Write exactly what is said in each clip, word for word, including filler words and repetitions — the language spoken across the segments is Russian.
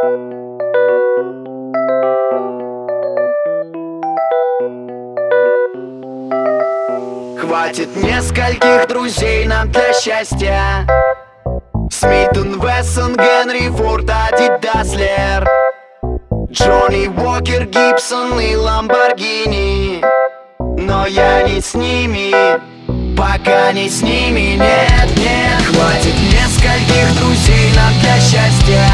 Хватит нескольких друзей нам для счастья. Смит энд Вессон, Генри Форд, Адидас, Лер, Джонни Уокер, Гибсон и Ламборгини. Но я не с ними, пока не с ними, нет, нет. Хватит нескольких друзей нам для счастья.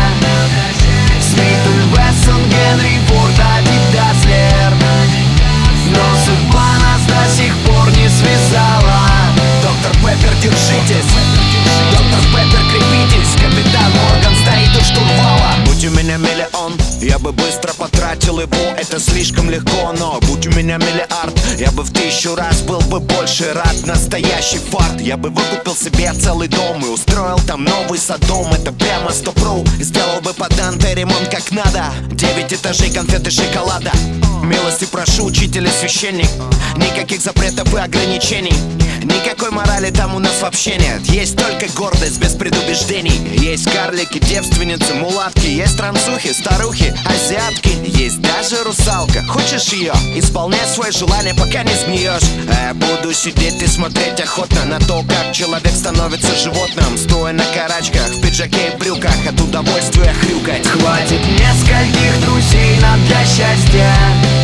Смит энд Вессон, Генри Форд, Адидас, Лер. Но судьба нас до сих пор не связала. Доктор Пеппер, держитесь. Доктор Пеппер, крепитесь. Капитан Морган стоит у штурвала. Будь у меня миллион, я бы быстро потратил его. Это слишком легко, но будь у меня миллиард, я бы в тысячу раз был бы больше рад. Настоящий фарт. Я бы выкупил себе целый дом и устроил там новый Содом. Это прямо сто про. И сделал бы по Данте ремонт как надо. Девять этажей, конфеты, шоколада. Милости прошу, учитель и священник. Никаких запретов и ограничений. Никакой морали там у нас вообще нет. Есть только гордость без предубеждений. Есть карлики, девственницы, мулатки. Есть трансухи, старухи, азиатки. Есть даже русалка. Хочешь ее? Исполняй свои желания, пока не сгниешь. А я буду сидеть и смотреть охотно на то, как человек становится животным, стоя на карачках, в пиджаке и брюках, от удовольствия хрюкать. Хватит нескольких друзей нам для счастья.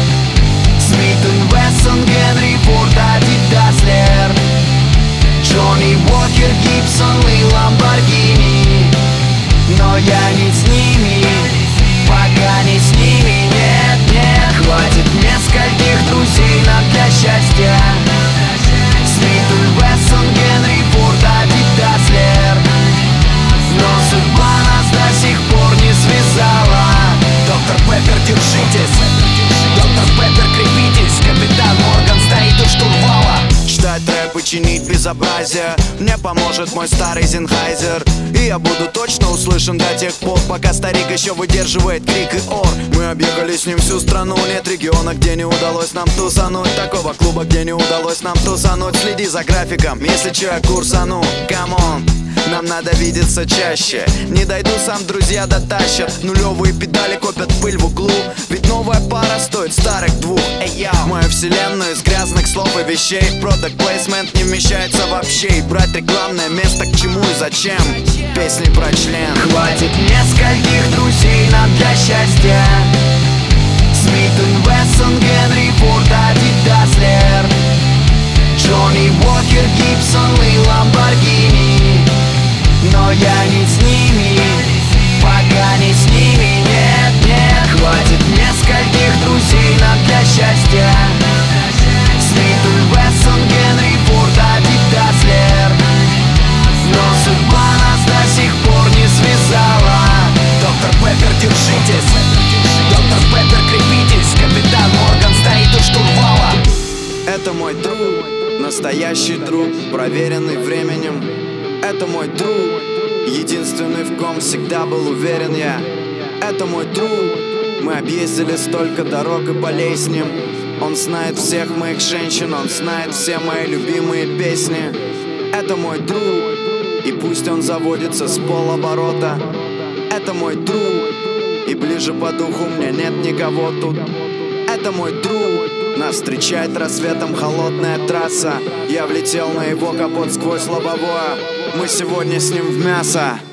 Смит энд Вессон, Генри Форд, Адидас, Лер, Джонни Уокер, Гибсон и Ламборгини. Но я не с ними, пока не с ними, нет, нет. Хватит нескольких друзей нам для счастья. Смит энд Вессон, Генри Форд, Адидас, Лер. Но судьба нас до сих пор не связала. Доктор Пеппер, держитесь. Доктор Пеппер, крепитесь. Капитан Морган стоит у штурвала. Читать рэп и чинить безобразие мне поможет мой старый Зенхайзер. И я буду точно услышан до тех пор, пока старик еще выдерживает крик и ор. Мы объехали с ним всю страну. Нет региона, где не удалось нам тусануть. Такого клуба, где не удалось нам тусануть. Следи за графиком, если че я курсану. Камон, нам надо видеться чаще. Не дойду сам, друзья дотащат. Нулевые педали копят пыль в углу. Ведь новая пара стоит старых двух. Эй, я мою вселенную из грязных слов и вещей. Product placement не вмещается вообще. И брать рекламное место к чему и зачем? Песни про член. Хватит нескольких друзей нам для счастья. Смит энд Вессон, Генри Форд, Адидас, Лер, Джонни Уокер, Гибсон и Ламборгини. Но я не с ними, пока не с ними, нет, нет. Хватит нескольких друзей нам для счастья. Смит энд Вессон, Генри Форд, Адидас, Лер. Но судьба нас до сих пор не связала. Доктор Пеппер, держитесь. Доктор Пеппер, крепитесь. Капитан Морган стоит у штурвала. Это мой друг, настоящий друг, проверенный временем. Это мой друг, единственный, в ком всегда был уверен я. Это мой друг, мы объездили столько дорог и полей с ним. Он знает всех моих женщин, он знает все мои любимые песни. Это мой друг, и пусть он заводится с полоборота. Это мой друг, и ближе по духу мне нет никого тут. Это мой друг, нас встречает рассветом холодная трасса. Я влетел на его капот сквозь лобовое. Мы сегодня с ним в мясо.